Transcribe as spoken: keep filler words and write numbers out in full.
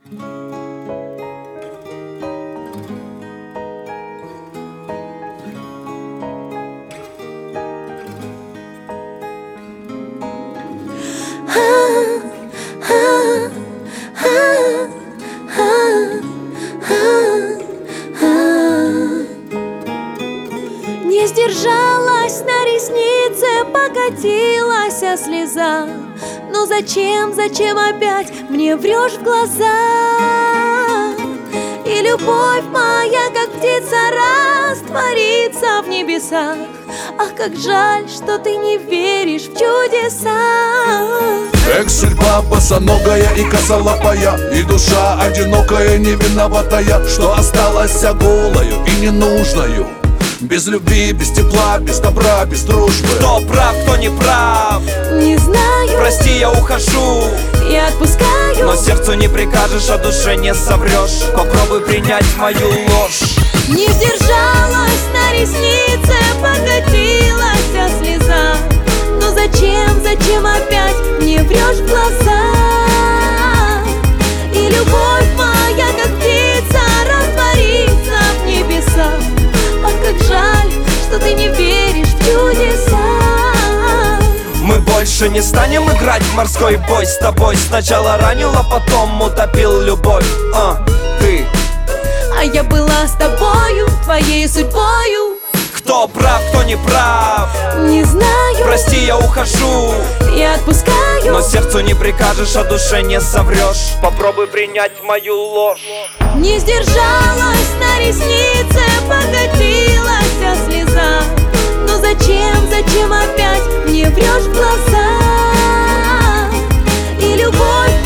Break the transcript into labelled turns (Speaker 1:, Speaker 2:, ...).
Speaker 1: Не сдержалась, на реснице покатилась слеза. Ну зачем, зачем опять мне врешь в глаза? И любовь моя, как птица, растворится в небесах. Ах, как жаль, что ты не веришь в чудеса.
Speaker 2: Эх, судьба босоногая и косолапая, и душа одинокая, не виноватая, что осталась голою и ненужною. Без любви, без тепла, без добра, без дружбы.
Speaker 3: Кто прав, кто не прав?
Speaker 1: Не знаю.
Speaker 3: Прости, я ухожу,
Speaker 1: я отпускаю.
Speaker 3: но сердцу не прикажешь, а душе не соврешь. Попробуй принять мою ложь.
Speaker 1: Не сдержалась, на реснице покатилась слеза. Но зачем, зачем опять мне врешь в глаза? И любовь моя, как птица, растворится в небесах. Ах, как жаль, что ты не веришь в чудеса.
Speaker 3: Мы больше не станем играть в морской бой с тобой. Сначала ранил, а потом утопил любовь. А, ты.
Speaker 1: А я была с тобою, твоей судьбою.
Speaker 3: Кто прав, кто не прав?
Speaker 1: Не знаю.
Speaker 3: Прости, я ухожу,
Speaker 1: я отпускаю.
Speaker 3: но сердцу не прикажешь, а душе не соврешь. Попробуй принять мою ложь.
Speaker 1: Не сдержалась, на реснице покатилась слеза. Но зачем, зачем опять мне врешь в глаза? И любовь